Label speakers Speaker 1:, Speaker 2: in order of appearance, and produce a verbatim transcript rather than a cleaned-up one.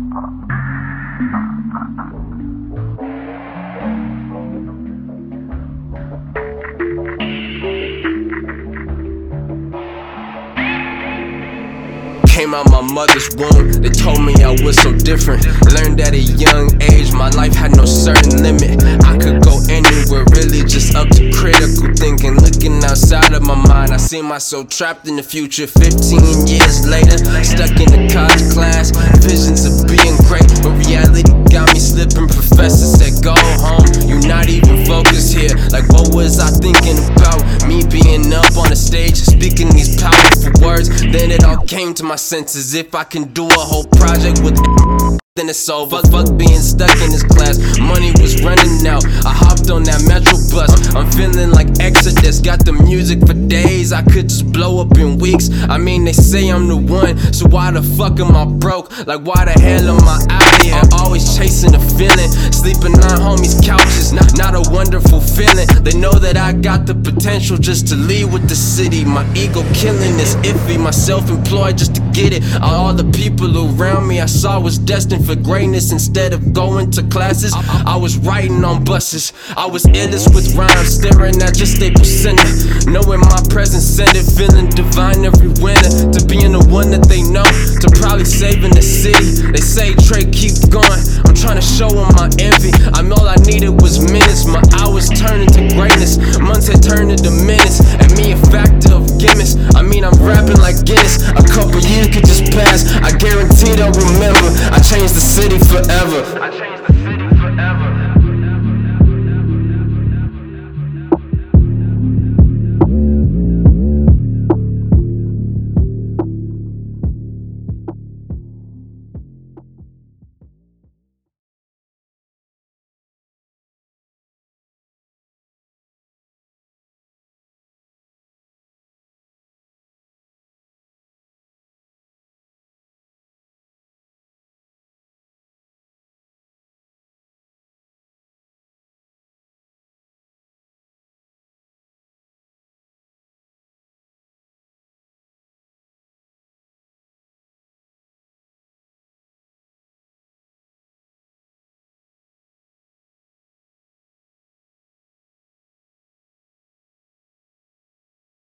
Speaker 1: Came out my mother's womb, they told me I was so different. Learned at a young age, my life had no certain limit. I could go anywhere, really just up to critical thinking. Looking outside of my mind, I see myself trapped in the future. Fifteen years later, stuck in the college class. Visions of being great, but reality got me slipping. Professor said go home, you're not even focused here. Like what was I thinking about? Me being up on the stage, speaking these powerful words. Then it all came to my senses. If I can do a whole project with then it's over. Fuck, fuck being stuck in this class. Money was running out, I hopped on that metro bus. I'm feeling like Exodus, got the music for days. I could just blow up in weeks. I mean they say I'm the one, so why the fuck am I broke? Like why the hell am I out here? Always chasing a feeling, sleeping on homies' couches. Not, not a wonderful feeling. They know that I got the potential just to leave with the city. My ego killing this iffy, my self-employed just to get it. All the people around me I saw was destined for greatness. Instead of going to classes, I was riding on buses. I was illest with rhymes, staring at just Staples Center, knowing my presence sent it, feeling divine every winter. To being the one that they know, to probably saving the city. They say Trey, keep going, I'm trying to show them my envy. I'm all I needed was minutes, my hours turned into greatness. Months had turned into minutes, and me a factor of gimmicks. I mean I'm rapping like Guinness, a couple years could just pass, I guarantee they'll remember. I changed the city forever. I changed the